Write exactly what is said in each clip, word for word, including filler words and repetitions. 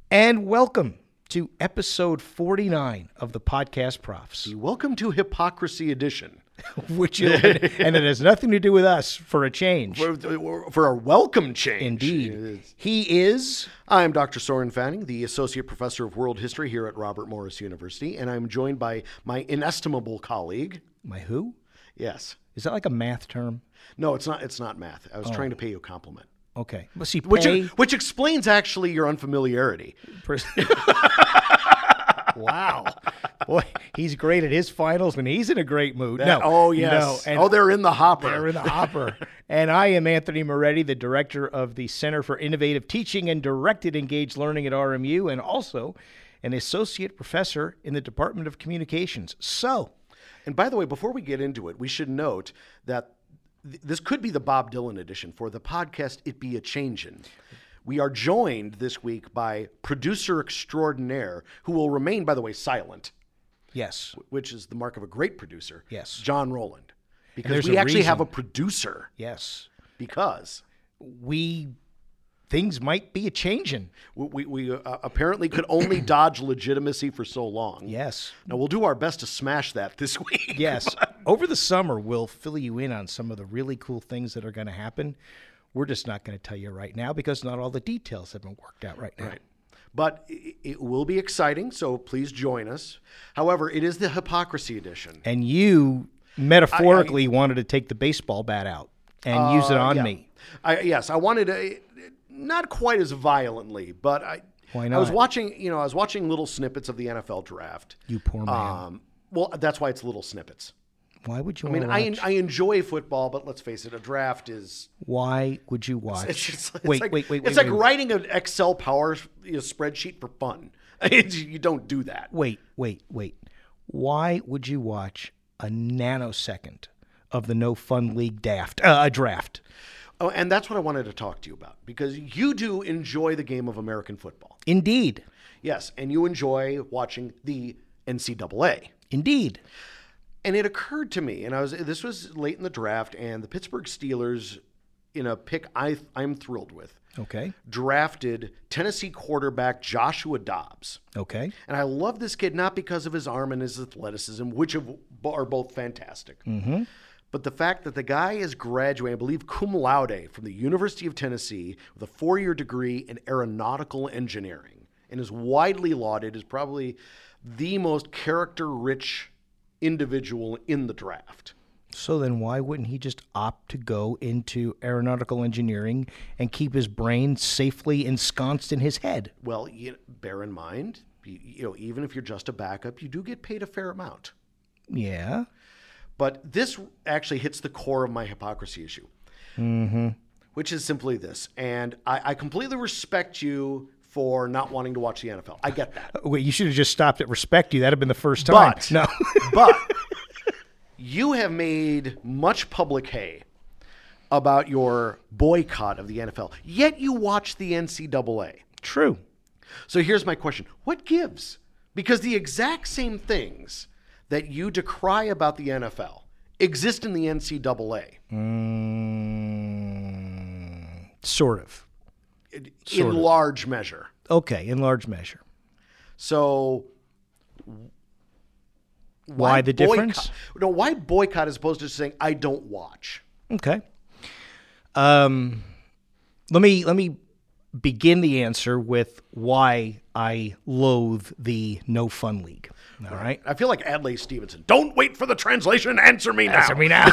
And welcome to episode forty-nine of the Podcast Profs. Welcome to Hypocrisy Edition. Which you, and it has nothing to do with us for a change. For, for a welcome change. Indeed. He is... I'm Doctor Soren Fanning, the Associate Professor of World History here at Robert Morris University, and I'm joined by my inestimable colleague. My who? Yes. Is that like a math term? No, it's not. It's not math. I was Oh. trying to pay you a compliment. Okay. Well, see, Which, pay... which explains actually your unfamiliarity. Wow. Boy, he's great at his finals, and he's in a great mood. That, no. oh, yes. No, and oh, they're in the hopper. They're in the hopper. And I am Anthony Moretti, the director of the Center for Innovative Teaching and Directed Engaged Learning at R M U, and also an associate professor in the Department of Communications. So... And by the way, before we get into it, we should note that th- this could be the Bob Dylan edition for the podcast It Be a Changin'. We are joined this week by producer extraordinaire, who will remain, by the way, silent. Yes. Which is the mark of a great producer. Yes. John Rowland. Because there's we a actually reason. have a producer. Yes. Because we... things might be a changing. we, we, we uh, apparently could only dodge legitimacy for so long. Yes. Now, we'll do our best to smash that this week. Yes. Over the summer, we'll fill you in on some of the really cool things that are going to happen. We're just not going to tell you right now because not all the details have been worked out right now. Right. But it, it will be exciting, so please join us. However, it is the Hypocrisy Edition. And you metaphorically I, I, wanted to take the baseball bat out and uh, use it on yeah. me. I, yes, I wanted to... Not quite as violently, but I. Why not? I was watching, you know, I was watching little snippets of the N F L draft. You poor man. Um, well, that's why it's little snippets. Why would you? I mean, I I enjoy football, but let's face it, a draft is. Why would you watch? It's, just, it's wait, like, wait, wait, It's wait, like wait, writing an Excel power you know, spreadsheet for fun. You don't do that. Wait, wait, wait. Why would you watch a nanosecond of the No Fun League daft, uh, a draft? Oh, and that's what I wanted to talk to you about, because you do enjoy the game of American football. Indeed. Yes, and you enjoy watching the N C double A. Indeed. And it occurred to me, and I was this was late in the draft, and the Pittsburgh Steelers, in a pick I, I'm thrilled with, okay, drafted Tennessee quarterback Joshua Dobbs. Okay. And I love this kid not because of his arm and his athleticism, which are both fantastic. Mm-hmm. But the fact that the guy is graduating, I believe, cum laude from the University of Tennessee with a four-year degree in aeronautical engineering and is widely lauded as probably the most character-rich individual in the draft. So then why wouldn't he just opt to go into aeronautical engineering and keep his brain safely ensconced in his head? Well, you know, bear in mind, you, you know, even if you're just a backup, you do get paid a fair amount. Yeah. But this actually hits the core of my hypocrisy issue, mm-hmm. which is simply this. And I, I completely respect you for not wanting to watch the N F L. I get that. Wait, you should have just stopped at respect you. That'd have been the first time. But, no. but you have made much public hay about your boycott of the N F L, yet you watch the N C double A. True. So here's my question. What gives? Because the exact same things that you decry about the N F L exist in the N C double A. Mm, sort of. In sort of. large measure. Okay, in large measure. So why, why the boycott? difference? No, why boycott as opposed to saying I don't watch? Okay. Um, let me let me begin the answer with why I loathe the No Fun League. All right. I feel like Adlai Stevenson. Don't wait for the translation. Answer me now. Answer me now.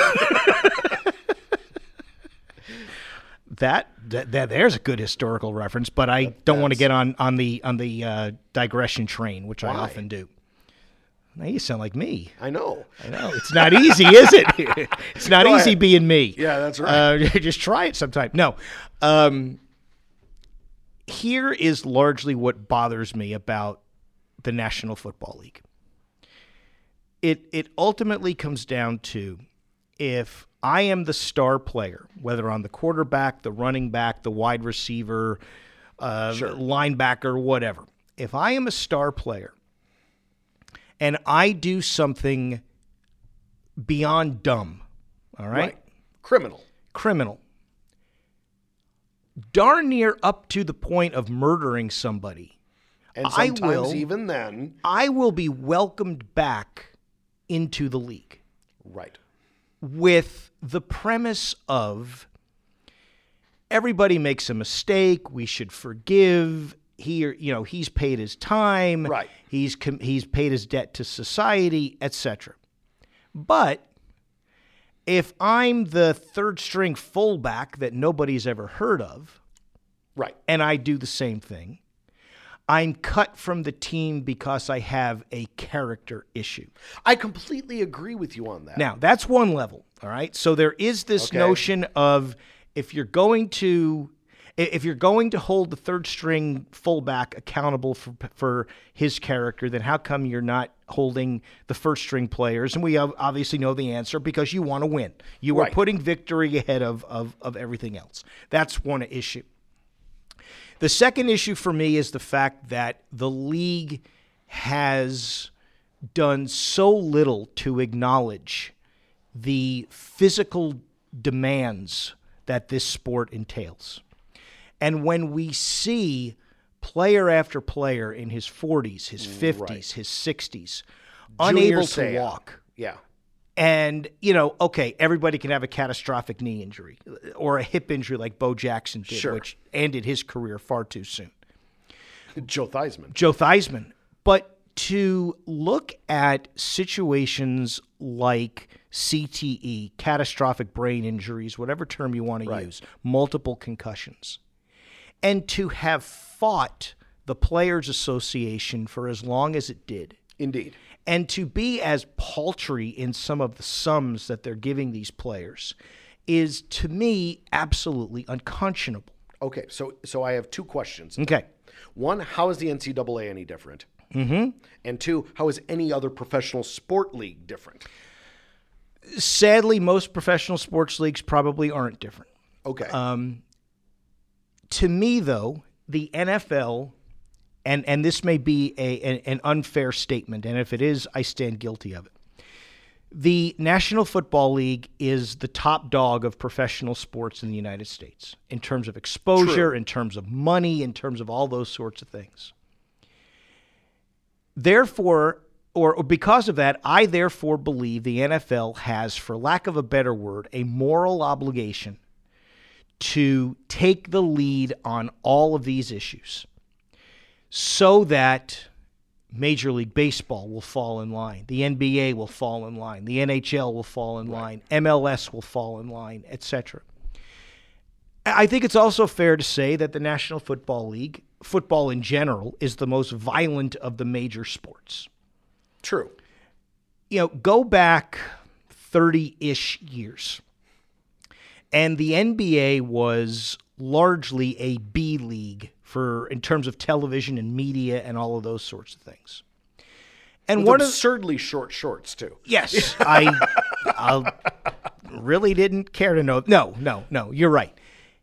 that, that that there's a good historical reference, but I That- don't want to that's- get on on the on the uh, digression train, which I Why? often do. Now you sound like me. I know. I know. It's not easy, is it? It's not Go easy ahead. being me. Yeah, that's right. Uh, just try it sometime. No. Um, here is largely what bothers me about the National Football League. It it ultimately comes down to, if I am the star player, whether I'm the quarterback, the running back, the wide receiver, uh, Sure. linebacker, whatever. If I am a star player and I do something beyond dumb, all right? Right. Criminal. Criminal, darn near up to the point of murdering somebody, And I sometimes will, even then, I will be welcomed back into the league right. with the premise of everybody makes a mistake, we should forgive. He, you know, he's paid his time, Right. He's com- he's paid his debt to society, et cetera. But if I'm the third string fullback that nobody's ever heard of, Right. and I do the same thing, I'm cut from the team because I have a character issue. I completely agree with you on that. Now, that's one level, all right? So there is this Okay. notion of if you're going to if you're going to hold the third string fullback accountable for for his character, then how come you're not holding the first string players? And we obviously know the answer, because you want to win. You are Right. putting victory ahead of, of of everything else. That's one issue. The second issue for me is the fact that the league has done so little to acknowledge the physical demands that this sport entails. And when we see player after player in his forties, his fifties, Right. his sixties, Junior unable to Seau. walk, Yeah. and, you know, okay, everybody can have a catastrophic knee injury or a hip injury like Bo Jackson did, Sure. which ended his career far too soon. Joe Theismann. Joe Theismann. But to look at situations like C T E, catastrophic brain injuries, whatever term you want to Right. use, multiple concussions, and to have fought the Players Association for as long as it did, Indeed. and to be as paltry in some of the sums that they're giving these players is, to me, absolutely unconscionable. Okay, so so I have two questions. Okay. One, how is the N C double A any different? Mm-hmm. And two, how is any other professional sport league different? Sadly, most professional sports leagues probably aren't different. Okay. To me, though, the N F L, and, and this may be a, an, an unfair statement, and if it is, I stand guilty of it. The National Football League is the top dog of professional sports in the United States in terms of exposure, True. in terms of money, in terms of all those sorts of things. Therefore, or, or because of that, I therefore believe the N F L has, for lack of a better word, a moral obligation to take the lead on all of these issues so that Major League Baseball will fall in line, the N B A will fall in line, the N H L will fall in line, M L S will fall in line, et cetera. I think it's also fair to say that the National Football League, football in general, is the most violent of the major sports. True. You know, go back thirty-ish years, and the N B A was largely a B league for in terms of television and media and all of those sorts of things. And With one of absurdly short shorts too. yes, I, I really didn't care to know. No, no, no. You're right.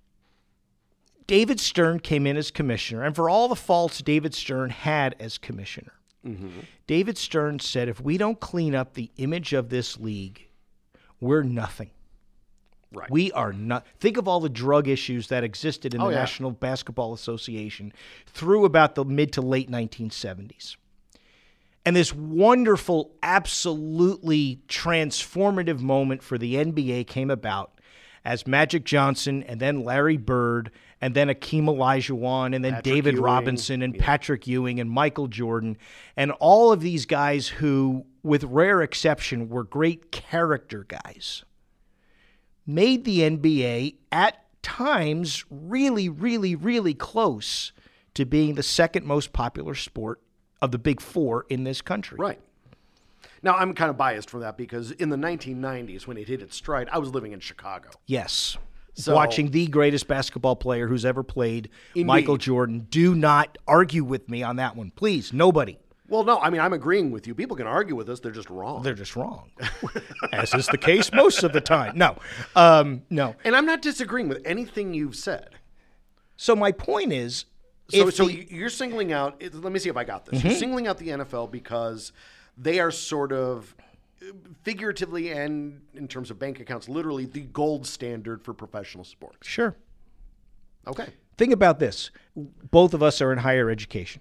David Stern came in as commissioner, and for all the faults David Stern had as commissioner, mm-hmm. David Stern said, if we don't clean up the image of this league, we're nothing. Right. We are not. Think of all the drug issues that existed in the Oh, yeah. National Basketball Association through about the mid to late nineteen seventies. And this wonderful, absolutely transformative moment for the N B A came about as Magic Johnson and then Larry Bird and then Akeem Olajuwon and then Patrick David Ewing. Robinson and Yeah. Patrick Ewing and Michael Jordan and all of these guys who, with rare exception, were great character guys, made the N B A at times really, really, really close to being the second most popular sport of the big four in this country. Right. Now, I'm kind of biased from that because in the nineteen nineties, when it hit its stride, I was living in Chicago. Yes. So- Watching the greatest basketball player who's ever played, Indeed. Michael Jordan. Do not argue with me on that one. Please, nobody. Well, no, I mean, I'm agreeing with you. People can argue with us. They're just wrong. They're just wrong, as is the case most of the time. No, um, no. and I'm not disagreeing with anything you've said. So my point is, So, if so the- you're singling out, it- let me see if I got this. You're singling out the N F L because they are sort of uh, figuratively and in terms of bank accounts, literally the gold standard for professional sports. sure. Okay. Think about this. Both of us are in higher education.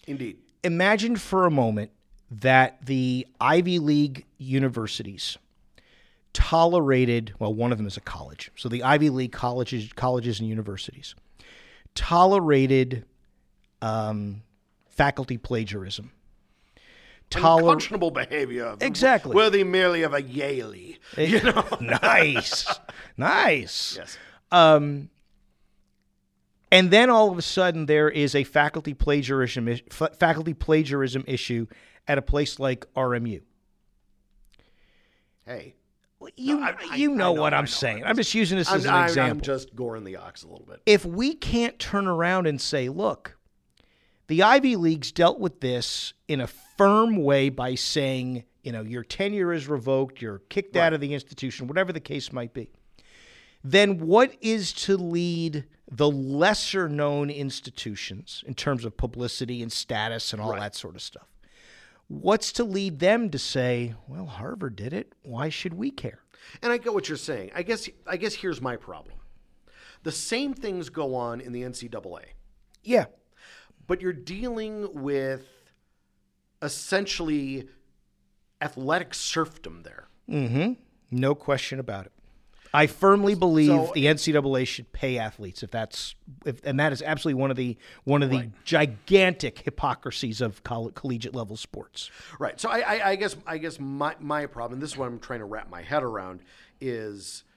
Indeed. Imagine for a moment that the Ivy League universities tolerated, well, one of them is a college, so the Ivy League colleges, colleges and universities tolerated um, faculty plagiarism. Toler- Unconscionable behavior. Exactly. Worthy merely of a Yaley. You know? Nice. Nice. Yes. Um, and then all of a sudden there is a faculty plagiarism faculty plagiarism issue at a place like R M U. Hey. You, I, I, you know, I know what I'm know, saying. I'm just using this as I'm, an I'm, example. I'm just goring the ox a little bit. If we can't turn around and say, look, the Ivy Leagues dealt with this in a firm way by saying, you know, your tenure is revoked, you're kicked Right. out of the institution, whatever the case might be, then what is to lead the lesser-known institutions in terms of publicity and status and all Right. that sort of stuff? What's to lead them to say, well, Harvard did it, why should we care? And I get what you're saying. I guess I guess here's my problem. The same things go on in the N C double A, Yeah. but you're dealing with essentially athletic serfdom there. Mm-hmm. No question about it. I firmly believe So- the N C double A should pay athletes if that's if, and that is absolutely one of the one of the Right. gigantic hypocrisies of coll- collegiate level sports. Right. So I, I, I guess I guess my, my problem, this is what I'm trying to wrap my head around, is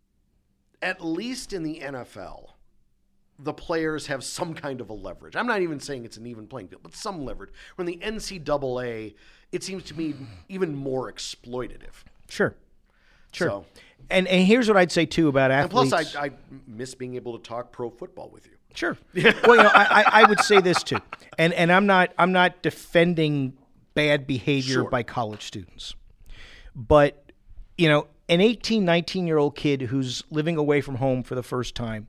at least in the N F L, the players have some kind of a leverage. I'm not even saying it's an even playing field, but some leverage. When the N C double A, it seems to me even more exploitative. Sure, sure. So, and and here's what I'd say too about and athletes. plus, I, I miss being able to talk pro football with you. Sure. Well, you know, I, I I would say this too, and and I'm not I'm not defending bad behavior Sure. by college students, but you know, an eighteen, nineteen year old kid who's living away from home for the first time,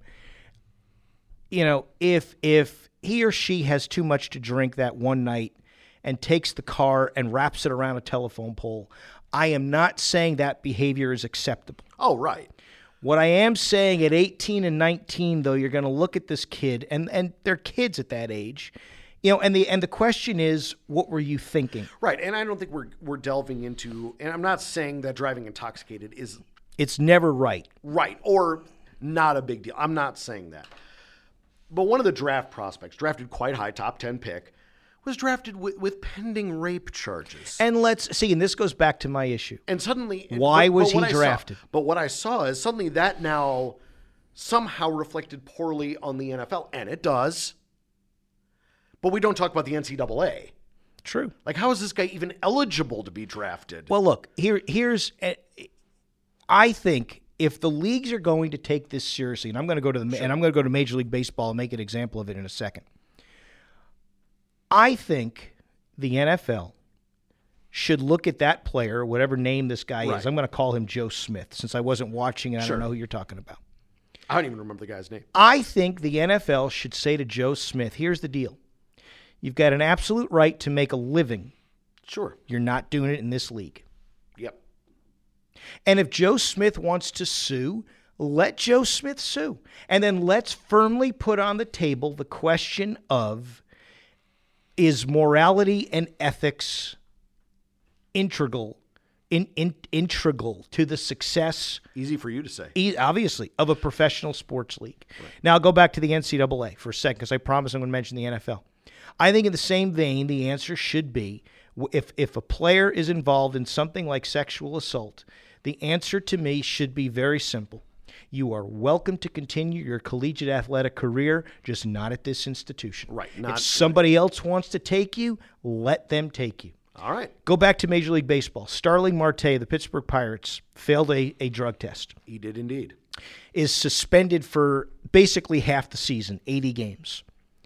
you know, if if he or she has too much to drink that one night and takes the car and wraps it around a telephone pole, I am not saying that behavior is acceptable. Oh, right. What I am saying at eighteen and nineteen, though, you're going to look at this kid, and, and they're kids at that age, you know, and the and the question is, what were you thinking? Right. And I don't think we're we're delving into, and I'm not saying that driving intoxicated is It's never right. right or not a big deal. I'm not saying that. But one of the draft prospects, drafted quite high, top ten pick, was drafted with, with pending rape charges. And let's see, and this goes back to my issue. And suddenly, Why but- was but what he I saw- drafted? but what I saw is suddenly that now somehow reflected poorly on the N F L, and it does. But we don't talk about the N C double A. True. Like, how is this guy even eligible to be drafted? Well, look, here here's uh, I think if the leagues are going to take this seriously, and I'm going to go to the and I'm going to go to Major League Baseball and make an example of it in a second. I think the N F L should look at that player, whatever name this guy Right. is. I'm going to call him Joe Smith since I wasn't watching and I Sure. don't know who you're talking about. I don't even remember the guy's name. I think the N F L should say to Joe Smith, here's the deal. You've got an absolute right to make a living. Sure. You're not doing it in this league. Yep. And if Joe Smith wants to sue, let Joe Smith sue. And then let's firmly put on the table the question of, is morality and ethics integral in, in, integral to the success, Easy for you to say. e- obviously, of a professional sports league? Now, I'll go back to the N C double A for a second because I promise I'm going to mention the N F L. I think in the same vein, the answer should be, w- if, if a player is involved in something like sexual assault, the answer to me should be very simple. You are welcome to continue your collegiate athletic career, just not at this institution. Right, If not- somebody else wants to take you, let them take you. All right. Go back to Major League Baseball. Starling Marte, the Pittsburgh Pirates, failed a, a drug test, He did indeed. is suspended for basically half the season, eighty games.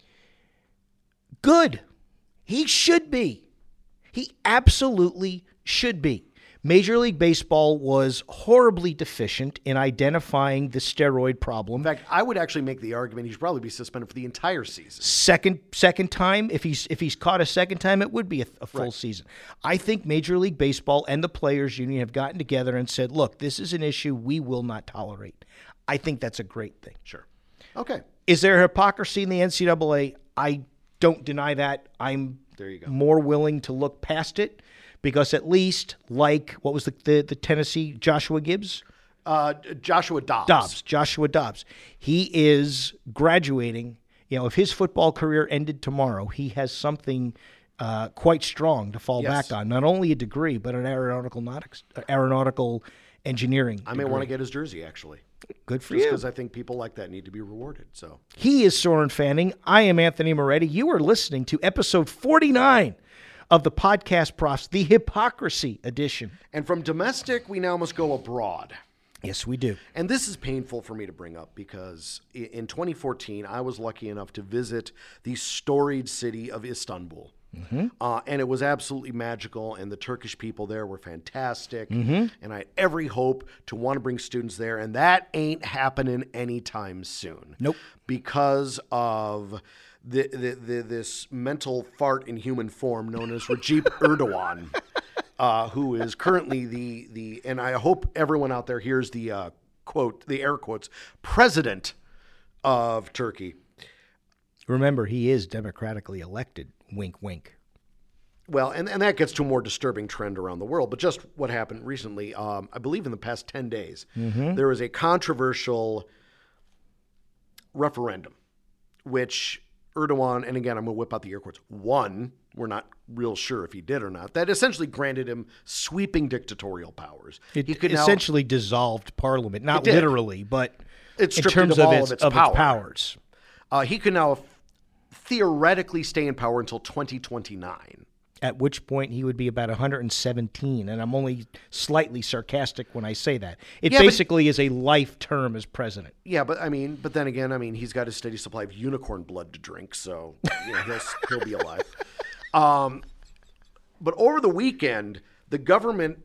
Good. He should be. He absolutely should be. Major League Baseball was horribly deficient in identifying the steroid problem. In fact, I would actually make the argument he should probably be suspended for the entire season. Second second time, if he's if he's caught a second time, it would be a, a full Right. season. I think Major League Baseball and the Players Union have gotten together and said, look, this is an issue we will not tolerate. I think that's a great thing. Sure. Okay. Is there hypocrisy in the N C double A? I don't deny that. I'm There you go. more willing to look past it because at least, like, what was the, the, the Tennessee Joshua Gibbs? Uh, Joshua Dobbs. Dobbs, Joshua Dobbs. He is graduating. You know, if his football career ended tomorrow, he has something uh, quite strong to fall Yes. back on. Not only a degree, but an aeronautical nautics, aeronautical engineering. I may want to get his jersey, actually. Good for Just you. because I think people like that need to be rewarded. So He is Soren Fanning. I am Anthony Moretti. You are listening to episode forty-nine of the Podcast Profs, the Hypocrisy Edition. And from domestic, we now must go abroad. Yes, we do. And this is painful for me to bring up because i- in twenty fourteen, I was lucky enough to visit the storied city of Istanbul. Uh, and it was absolutely magical, and the Turkish people there were fantastic. And I had every hope to want to bring students there, and that ain't happening anytime soon. Nope. Because of the, the, the, this mental fart in human form known as Recep Erdogan. Uh, who is currently the, the, and I hope everyone out there hears the uh, quote, the air quotes, president of Turkey. Remember, he is democratically elected. Wink, wink. Well, and, and that gets to a more disturbing trend around the world, but just what happened recently, um, I believe in the past ten days, there was a controversial referendum, which Erdogan, and again, I'm going to whip out the air quotes, won. We're not real sure if he did or not. That essentially granted him sweeping dictatorial powers. It he could now- essentially dissolved Parliament, not It did. literally, but It in stripped it terms of of, all its, of its of power. its powers. Uh, he could now theoretically stay in power until twenty twenty-nine. At which point he would be about one hundred seventeen, and I'm only slightly sarcastic when I say that. It Yeah, but- basically is a life term as president. Yeah, but I mean, but then again, I mean, he's got a steady supply of unicorn blood to drink, so you know, he'll he'll be alive. Um, but over the weekend, the government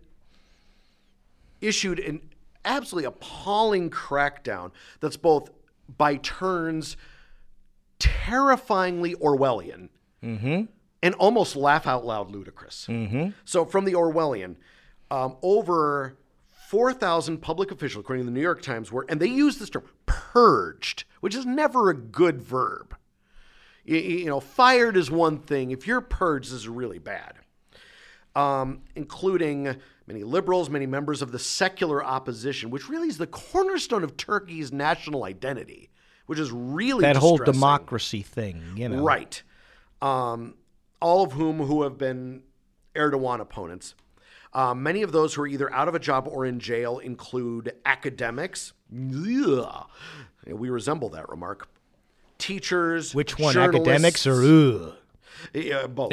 issued an absolutely appalling crackdown that's both by turns terrifyingly Orwellian and almost laugh out loud ludicrous. So from the Orwellian, um, over four thousand public officials, according to the New York Times, were, and they use this term, purged, which is never a good verb. You, you know, fired is one thing. If you're purged, this is really bad. Um, including many liberals, many members of the secular opposition, which really is the cornerstone of Turkey's national identity, which is really That whole distressing. democracy thing, you know. Right. Um, all of whom who have been Erdogan opponents. Um, many of those who are either out of a job or in jail include academics. Ugh. We resemble that remark. Teachers. Which one, journalists. academics or ugh? Yeah, both.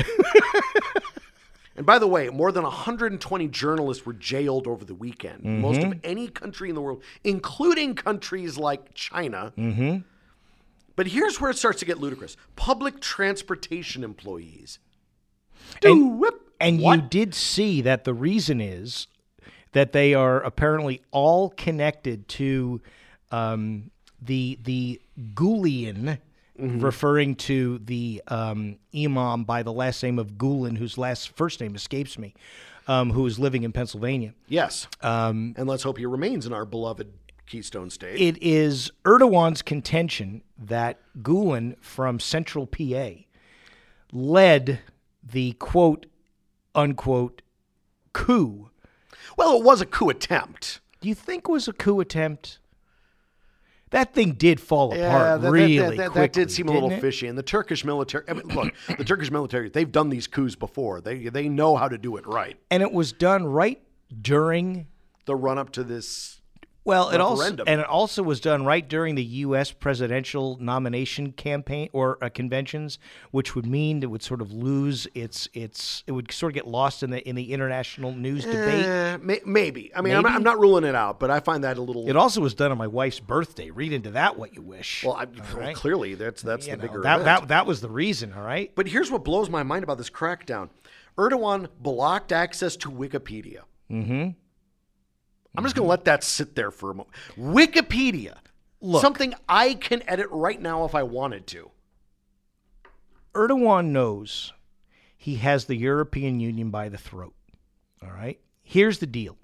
And by the way, more than one hundred twenty journalists were jailed over the weekend. Most of any country in the world, including countries like China. Mm-hmm. But here's where it starts to get ludicrous. Public transportation employees. And, Whip. and you What? did see that the reason is that they are apparently all connected to um, the the Gulen, referring to the um, imam by the last name of Gulen, whose last first name escapes me, um, who is living in Pennsylvania. Yes. Um, and let's hope he remains in our beloved Keystone State. It is Erdogan's contention that Gulen from Central P A led the quote unquote coup. well, it was a coup attempt. Do you think it was a coup attempt? That thing did fall Yeah, apart that, really that, that, that, quickly. that did seem a little didn't it? fishy. And the Turkish military, I mean, look, the Turkish military, they've done these coups before. They they know how to do it right. And it was done right during. The run up to this Well, it also referendum. and it also was done right during the U S presidential nomination campaign or uh, conventions, which would mean it would sort of lose its its it would sort of get lost in the in the international news debate. Eh, may, maybe. I mean, I'm, Maybe? I'm not ruling it out, but I find that a little. It also was done on my wife's birthday. Read into that what you wish. well, I, well, right. clearly that's that's You the know, bigger that, event. that that was the reason. All right. But here's what blows my mind about this crackdown: Erdogan blocked access to Wikipedia. Mm-hmm. I'm just going to let that sit there for a moment. Wikipedia, Look. something I can edit right now if I wanted to. Erdogan knows he has the European Union by the throat. All right. Here's the deal.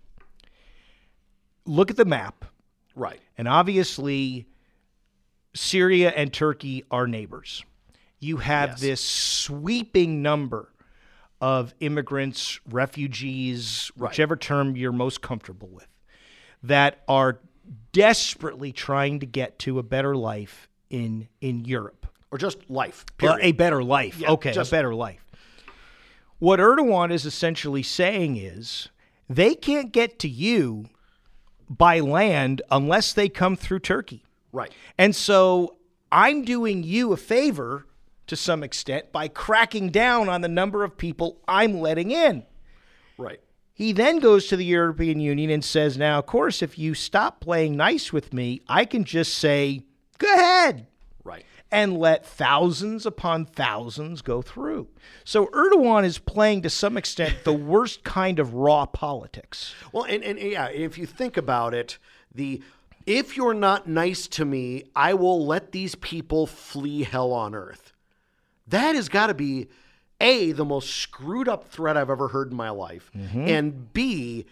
Look at the map, Right. and obviously Syria and Turkey are neighbors. you have Yes. this sweeping number of immigrants, refugees, Right. whichever term you're most comfortable with, that are desperately trying to get to a better life in in Europe. Or just life, Well, period. a better life. Yeah, okay, just- a better life. What Erdogan is essentially saying is they can't get to you by land unless they come through Turkey. right. And so I'm doing you a favor to some extent by cracking down on the number of people I'm letting in. Right. He then goes to the European Union and says, now, of course, if you stop playing nice with me, I can just say, go ahead, Right. and let thousands upon thousands go through. So Erdogan is playing, to some extent, the worst kind of raw politics. Well, and, and yeah, if you think about it, the if you're not nice to me, I will let these people flee hell on earth. That has got to be A, the most screwed up threat I've ever heard in my life, and B,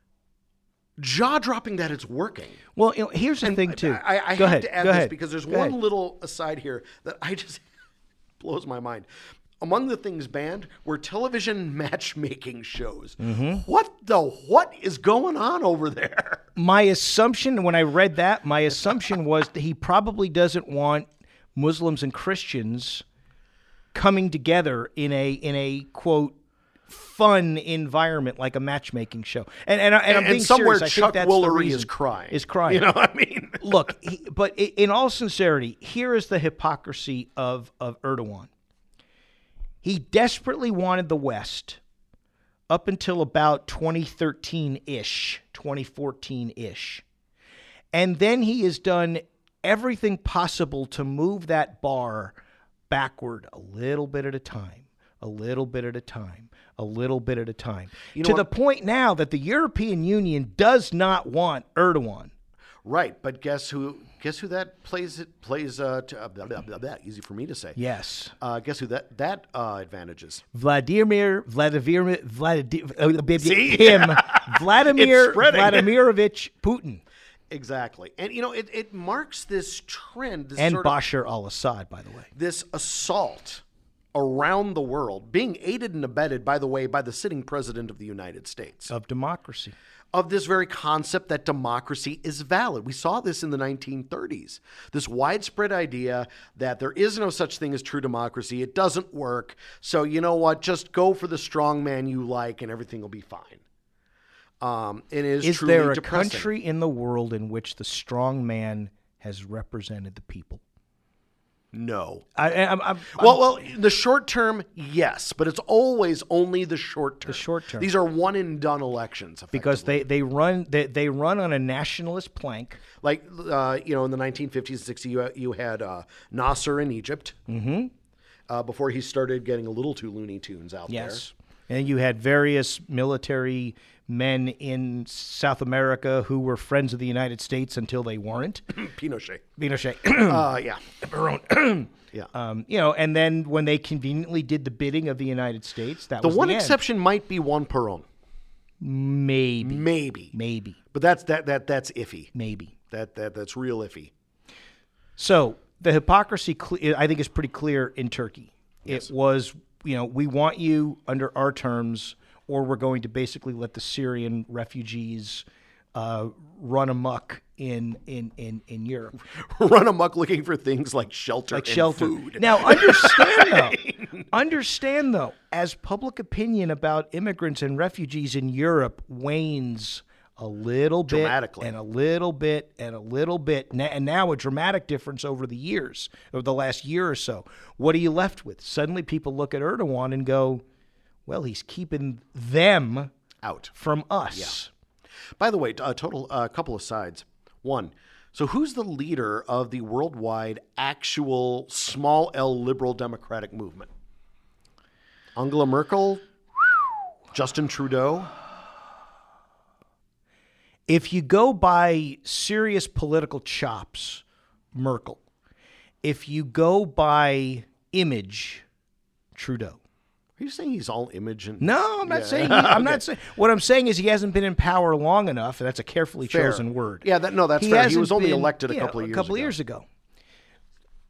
jaw dropping that it's working. Well, you know, here's the thing, too. I, I Go have ahead. to add Go this ahead. because there's Go one ahead. little aside here that I just blows my mind. Among the things banned were television matchmaking shows. Mm-hmm. What the what is going on over there? My assumption, when I read that, my assumption was that he probably doesn't want Muslims and Christians coming together in a in a quote fun environment like a matchmaking show. And and, and I'm And being somewhere serious. I Chuck think that's the Woolery reason. is crying. Is crying. You know what I mean? Look, he, but i- in all sincerity, here is the hypocrisy of of Erdogan. He desperately wanted the West up until about twenty thirteen-ish, twenty fourteen-ish. And then he has done everything possible to move that bar backward a little bit at a time, a little bit at a time, a little bit at a time. You know to what? the point now that the European Union does not want Erdogan. Right, but guess who? Guess who that plays? It plays. Uh, to, uh, blah, blah, blah, blah, easy for me to say. Yes. Uh, guess who that that uh, advantages? Vladimir Vladimir Vladimir See? him Vladimir It's spreading. Vladimirovich Putin Exactly, and you know it, it marks this trend, this and sort of, Bashar al-Assad, by the way. this assault around the world, being aided and abetted, by the way, by the sitting president of the United States, Of democracy. of this very concept that democracy is valid. We saw this in the nineteen thirties. This widespread idea that there is no such thing as true democracy. It doesn't work. So you know what? Just go for the strong man you like and everything will be fine. Um, it is, Is truly there a depressing. country in the world in which the strong man has represented the people? No. I, I, I'm, I'm, Well, well, the short term, yes, but it's always only the short term. The short term. These are one and done elections, because effectively. they, they run they, they run on a nationalist plank. like uh, you know in the nineteen fifties and sixties you, you had uh, Nasser in Egypt mm-hmm. uh, before he started getting a little too Looney Tunes out Yes. And you had various military men in South America who were friends of the United States until they weren't. there. Pinochet. Pinochet. Uh, yeah. yeah. um, you know, and then when they conveniently did the bidding of the United States, that the was one the end. exception might be Juan Perón. Maybe. Maybe. Maybe. But that's that that that's iffy. Maybe. That that that's real iffy. So the hypocrisy, cle- I think, is pretty clear in Turkey. It was, you know, we want you under our terms, or we're going to basically let the Syrian refugees uh, run amok in, in, in, in Europe. Run amok looking for things like shelter Like and shelter. food. Now, understand, though, understand, though, as public opinion about immigrants and refugees in Europe wanes a little bit Dramatically. and a little bit and a little bit, na- and now a dramatic difference over the years, over the last year or so. What are you left with? Suddenly people look at Erdogan and go, well, he's keeping them Out. from us. By the way, a total a couple of sides. One, so who's the leader of the worldwide actual small L liberal democratic movement? Angela Merkel? Justin Trudeau? If you go by serious political chops, Merkel. If you go by image, Trudeau. Are you saying he's all image and No, I'm not Yeah. saying. He, I'm Okay. not saying. What I'm saying is he hasn't been in power long enough, and that's a carefully Fair. chosen word. Yeah, that no, that's fair. He hasn't was only been- elected a yeah, couple of years a couple ago. years ago.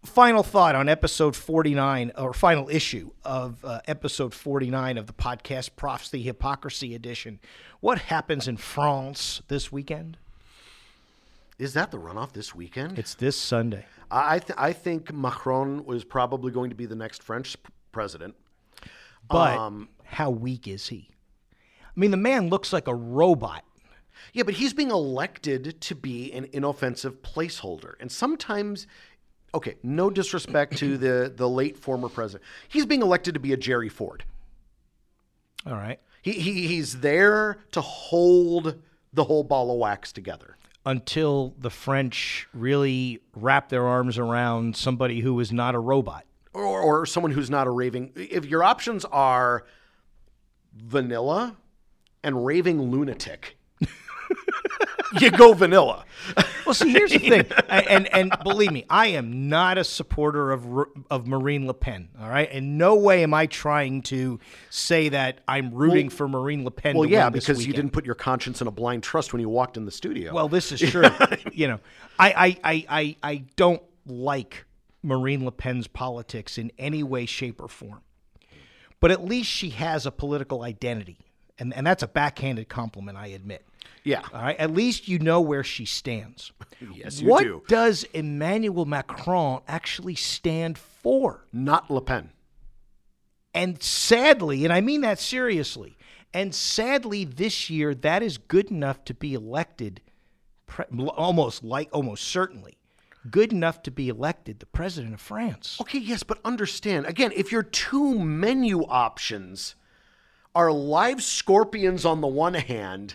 final thought on episode forty-nine, or final issue of uh, episode forty-nine of the podcast Profs, the Hypocrisy Edition. What happens in France this weekend? Is that the runoff this weekend? It's this Sunday. I th- I think Macron was probably going to be the next French p- president. But Um, how weak is he? I mean, the man looks like a robot. Yeah, but he's being elected to be an inoffensive placeholder. And sometimes, okay, no disrespect to the, the late former president. He's being elected to be a Jerry Ford. All right. He, he He's there to hold the whole ball of wax together. Until the French really wrap their arms around somebody who is not a robot. Or, or someone who's not a raving. If your options are vanilla and raving lunatic, you go vanilla. Well, see, here's the thing, and, and and believe me, I am not a supporter of of Marine Le Pen. All right, in no way am I trying to say that I'm rooting Well- for Marine Le Pen. Well, to yeah, win this because you weekend. didn't put your conscience in a blind trust when you walked in the studio. Well, this is true. You know, I, I, I, I, I don't like Marine Le Pen's politics in any way, shape, or form. But at least she has a political identity. And, and that's a backhanded compliment, I admit. yeah. All right. At least you know where she stands. Yes, you what do. does Emmanuel Macron actually stand for? Not Le Pen. And sadly, and I mean that seriously, and sadly this year that is good enough to be elected, pre- almost like, almost certainly, good enough to be elected the president of France. Okay, yes, but understand, again, if your two menu options are live scorpions on the one hand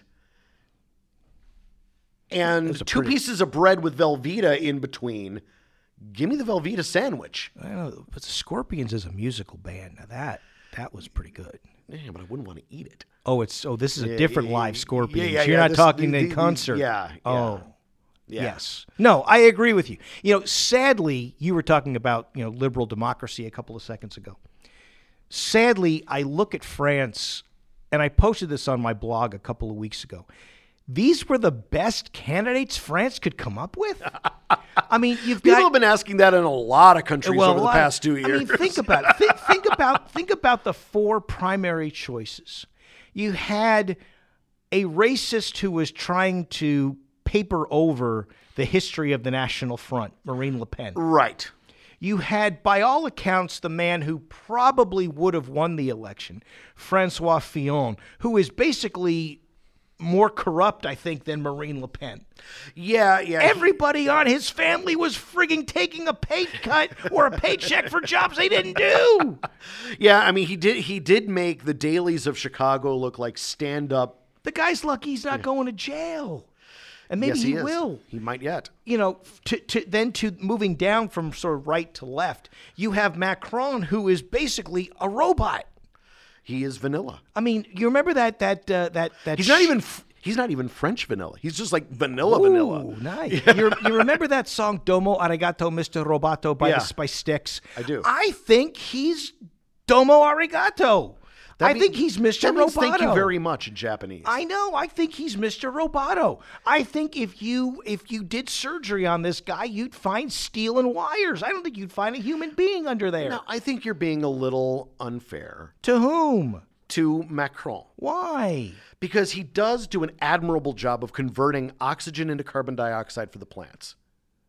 and That's a two pretty- pieces of bread with Velveeta in between, give me the Velveeta sandwich. I don't know, but the Scorpions is a musical band. Now that that was pretty good. Yeah, but I wouldn't want to eat it. Oh, it's oh, this is a Yeah, different yeah, live yeah, Scorpions. yeah, You're yeah, not this- talking the- in the- concert. yeah, yeah. Oh. Yeah. Yes. No, I agree with you. You know, sadly, you were talking about, you know, liberal democracy a couple of seconds ago. Sadly, I look at France, and I posted this on my blog a couple of weeks ago. These were the best candidates France could come up with. I mean, you've People got have been asking that in a lot of countries well, over a the lot past of- two years. I mean, think about it. Think, think about think about the four primary choices. You had a racist who was trying to paper over the history of the National Front, Marine Le Pen. Right. You had, by all accounts, the man who probably would have won the election, Francois Fillon, who is basically more corrupt, I think, than Marine Le Pen. Yeah, yeah. Everybody on his family was frigging taking a pay cut or a paycheck for jobs they didn't do. Yeah, I mean, he did he did make the dailies of Chicago look like stand-up. The guy's lucky he's not going to jail. And maybe Yes, he, he is. will. He might yet. You know, to, to then to moving down from sort of right to left, you have Macron, who is basically a robot. He is vanilla. I mean, you remember that that uh, that that He's not sh- even f- he's not even French vanilla. He's just like vanilla Ooh, vanilla. nice. you, you remember that song "Domo Arigato, Mister Roboto" by Yeah. the by Styx? I do. I think he's Domo Arigato. That I mean- think he's Mister That means Roboto. thank you very much in Japanese. I know. I think he's Mister Roboto. I think if you if you did surgery on this guy, you'd find steel and wires. I don't think you'd find a human being under there. Now, I think you're being a little unfair To whom? to Macron Why? because he does do an admirable job of converting oxygen into carbon dioxide for the plants.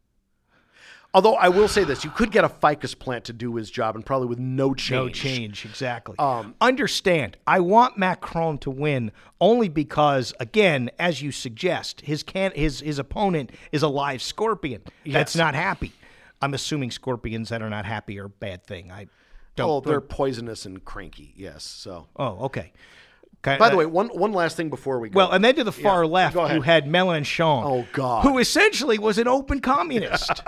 Although I will say this, you could get a ficus plant to do his job and probably with no change. No change, exactly. Um, Understand, I want Macron to win only because, again, as you suggest, his can his his opponent is a live scorpion that's Yes. not happy. I'm assuming scorpions that are not happy are a bad thing. I don't. Oh, they're poisonous and cranky. Yes. So, oh, okay. Okay, by the uh, way, one one last thing before we go. well, and then to the far Yeah, left, go ahead. you had Mélenchon, Oh, God. who essentially was an open communist.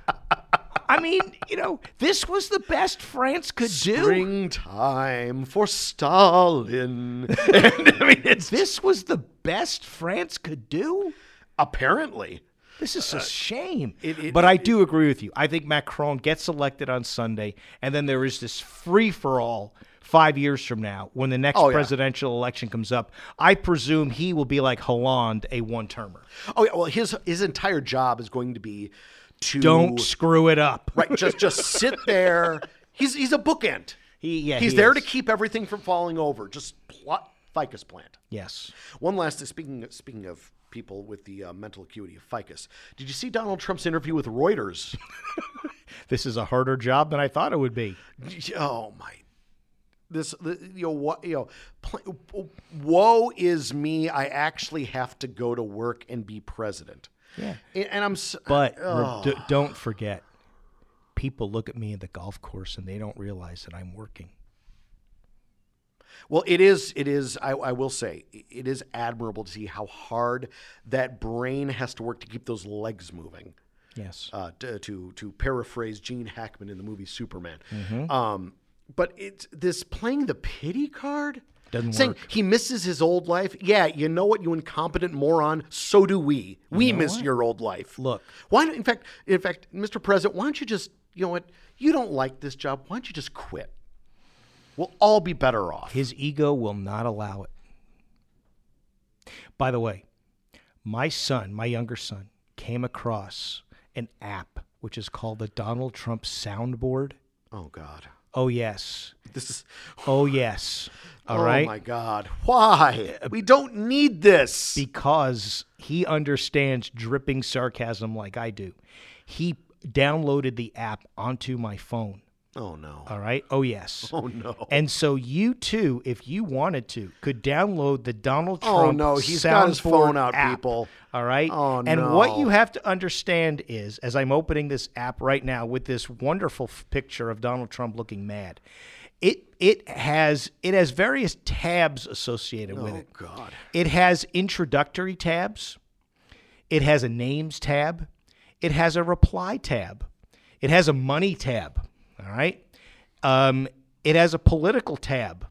I mean, you know, this was the best France could do. Springtime for Stalin. And, I mean, it's This was the best France could do. apparently. This is a shame. Uh, it- it- but I do agree with you. I think Macron gets elected on Sunday, and then there is this free-for-all five years from now when the next Oh, yeah. presidential election comes up. I presume he will be like Hollande, a one-termer. Oh yeah, well his his entire job is going to be to Don't screw it up. right. Just just sit there. He's he's a bookend. He, yeah, he's he there is. to keep everything from falling over. Just plot ficus plant. Yes. One last thing. Speaking speaking of people with the uh, mental acuity of ficus, did you see Donald Trump's interview with Reuters? This is a harder job than I thought it would be. Oh my. This, the, you know, what, you know, pl- woe is me. I actually have to go to work and be president. Yeah. And, and I'm, s- But oh. d- don't forget, people look at me at the golf course and they don't realize that I'm working. Well, it is, it is, I, I will say, it is admirable to see how hard that brain has to work to keep those legs moving. Yes. Uh, to, to, to paraphrase Gene Hackman in the movie Superman. Mm-hmm. Um, but it's this playing the pity card. Doesn't saying work. he misses his old life. Yeah, you know what, you incompetent moron. So do we. We know miss what? your old life. Look. Why? In fact, in fact, Mister President, why don't you just, you know what? You don't like this job. Why don't you just quit? We'll all be better off. His ego will not allow it. By the way, my son, my younger son, came across an app which is called the Donald Trump Soundboard. Oh God. Oh yes. This is. Oh yes. All oh right. my God. Why? We don't need this. Because he understands dripping sarcasm like I do. He downloaded the app onto my phone. Oh no. All right. Oh, yes. Oh no. And so you too, if you wanted to, could download the Donald Oh, Trump no, he's got his Soundboard phone out, app, people. All right. Oh, and what no. you have to understand is, as I'm opening this app right now with this wonderful f- picture of Donald Trump looking mad, it it has it has various tabs associated with Oh it. God. It has introductory tabs. It has a names tab. It has a reply tab. It has a money tab. All right. Um, it has a political tab.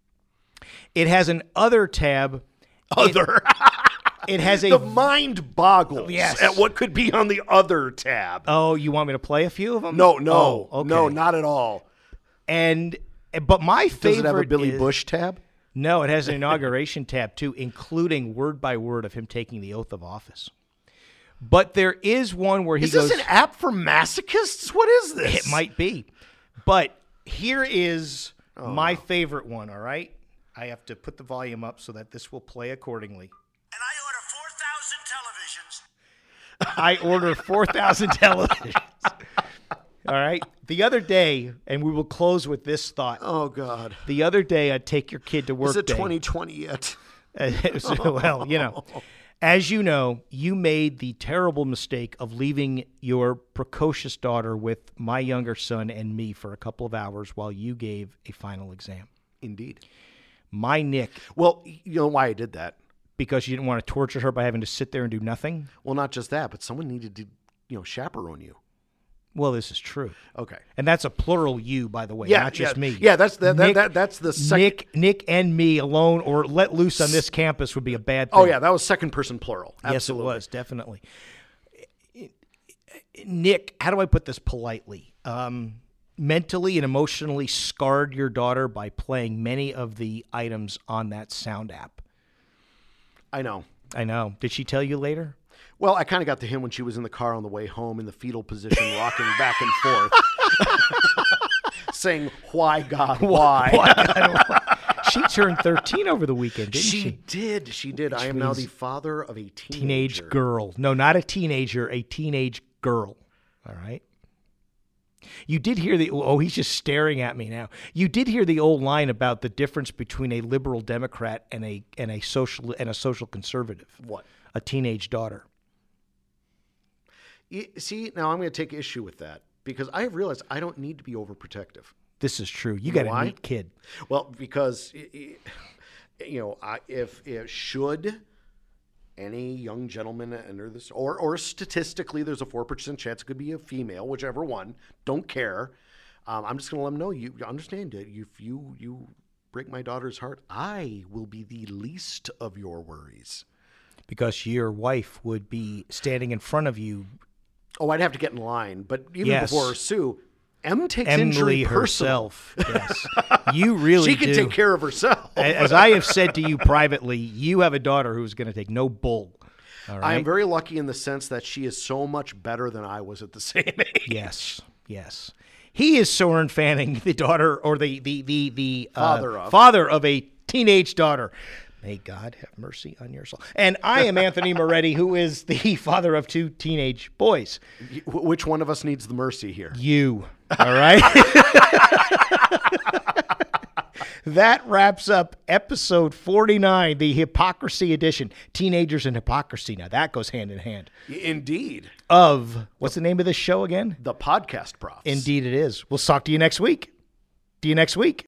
It has an other tab. Other. It, it has a. The mind boggles Yes. at what could be on the other tab. Oh, you want me to play a few of them? No, no, Oh, okay. no, not at all. And but my favorite Does it have a Billy is- Bush tab? No, it has an inauguration tab too, including word by word of him taking the oath of office. But there is one where he Is goes. this an app for masochists? What is this? It might be. But here is Oh, my favorite one, all right? I have to put the volume up so that this will play accordingly. And I order four thousand televisions. I order four thousand televisions. All right? The other day, and we will close with this thought. Oh God. The other day, I'd take your kid to work Is it day. twenty twenty yet? So, well, you know, as you know, you made the terrible mistake of leaving your precocious daughter with my younger son and me for a couple of hours while you gave a final exam. Indeed. My Nick, Well, you know why I did that? because you didn't want to torture her by having to sit there and do nothing? Well, not just that, but someone needed to, you know, chaperone you. Well, this is true. Okay. And that's a plural you, by the way, Yeah, not just yeah. me. Yeah, that's that, that, Nick- that that's the second. Nick, Nick and me alone or let loose on this campus would be a bad thing. Oh yeah, that was second person plural. Absolutely. Yes, it was, definitely. Nick, how do I put this politely? Um, mentally and emotionally scarred your daughter by playing many of the items on that sound app. I know. I know. Did she tell you later? Well, I kind of got to him when she was in the car on the way home in the fetal position, rocking back and forth, saying, "Why God, why?" She turned thirteen over the weekend, didn't she? She did. She did. I am now means the father of a teenager. Teenage girl. No, not a teenager, a teenage girl. All right. You did hear the, oh, he's just staring at me now. You did hear the old line about the difference between a liberal Democrat and a and a social and a social conservative. What? A teenage daughter. You- See, now I'm going to take issue with that because I have realized I don't need to be overprotective. This is true. You got a Why? neat kid. Well, because i- i- you know, I, if, if should any young gentleman enter this, or or statistically, there's a four percent chance it could be a female, whichever one. Don't care. Um, I'm just going to let them know. You, you understand it. If you you break my daughter's heart, I will be the least of your worries. Because your wife would be standing in front of you. Oh, I'd have to get in line, but even Yes. before Sue, M takes injury Emily personal. herself. Yes. You really She can do. take care of herself. As I have said to you privately, you have a daughter who's going to take no bull. All I am right. very lucky in the sense that she is so much better than I was at the same age. Yes, yes. He is Soren Fanning, the daughter or the the the the uh, Father of. father of a teenage daughter. May God have mercy on your soul. And I am Anthony Moretti, who is the father of two teenage boys. Wh- Which one of us needs the mercy here? You. All right. That wraps up episode forty-nine, the Hypocrisy edition. Teenagers and hypocrisy. Now that goes hand in hand. Indeed. Of, what's the name of this show again? The podcast profs. Indeed it is. We'll talk to you next week. See you next week.